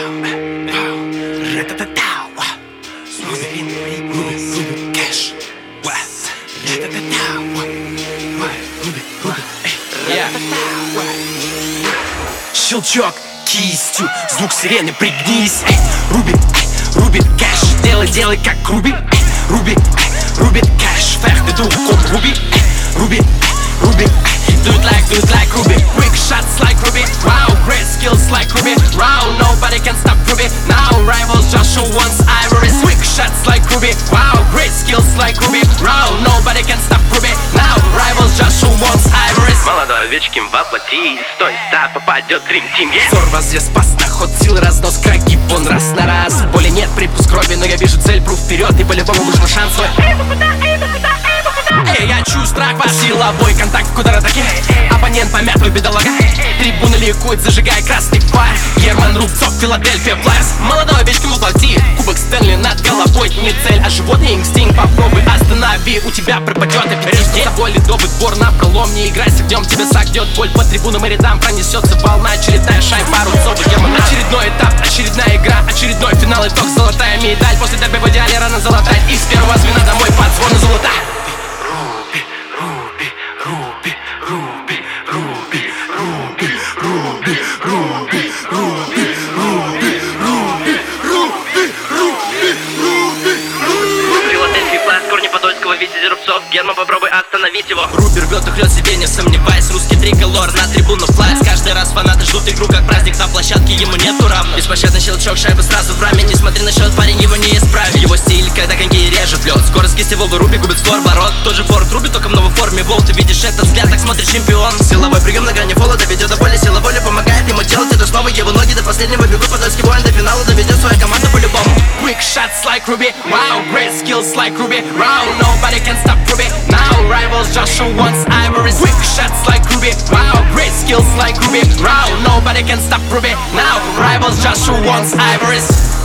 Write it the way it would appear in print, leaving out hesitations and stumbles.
Щелчок кистью, звук сирены, пригнись. Руби, кэш, делай как Руби. Руби, кэш, фэх, ты духом Руби. Руби, do it like Ruby. Quick shots like Ruby. Wow, great skills like Ruby. Wow, nobody can stop Ruby. Now rivals just show once ivory. Quick shots like Ruby. Wow, great skills like Ruby. Wow, nobody can stop Ruby. Now rivals just show once ivory. Молодой овечкин воплоти. Стой, да, попадет Dream Team. Взор возвес, пас на ход сил, разнос, краги, вон раз на раз. Боли нет, припуск крови, но я вижу цель, пру вперед. И по-любому нужно шанс свой. Эй, я чую страх, ваш силовой контакт, куда атаки. Оппонент помят, вы бедолага. Трибуны ликуют, зажигая красный флаг. Герман Рубцов, Филадельфия Флайерс. Молодой овечкин воплоти. Кубок Стэнли над головой. Не цель, а животный инстинкт. Попробуй останови, у тебя пропадет аппетит. За боль ледовый двор на пролом. Не играй с огнем, тебя согнет боль. По трибунам и рядам пронесется волна. Очередная шайба Рубцова, Герман. Очередной этап, очередная игра. Очередной финал, итог, золотая медаль. После дерби в идеале рано золотая. Из первого звена домой под звон золота. Герман, попробуй остановить его. Руби рвет и хлёст себе, не сомневаясь. Русский триколор на трибуну флайс. Каждый раз фанаты ждут игру как праздник. На площадке ему нету равных. Беспощадный щелчок, шайба сразу в раме. Не смотри на счет, парень, его не исправит. Его стиль, когда коньки режет лед. Скорость кистевого Руби губит створ ворот. Тот же форт Руби, только в новой форме волт. Ты видишь этот взгляд, так смотрит чемпион. Силовой прием на грани фола доведет до боли. Сила воли помогает ему делать это снова. Его ноги до последнего бегут. Подольский воин до финала доведет свою команду по-любому. Quick shots like Ruby. Wow, great skills like Ruby. Wow, nobody can stop Ruby. Now rivals just show once ivory. Quick shots like Ruby. Wow, great skills like Ruby. Wow, nobody can stop Ruby. Now rivals just show once ivory.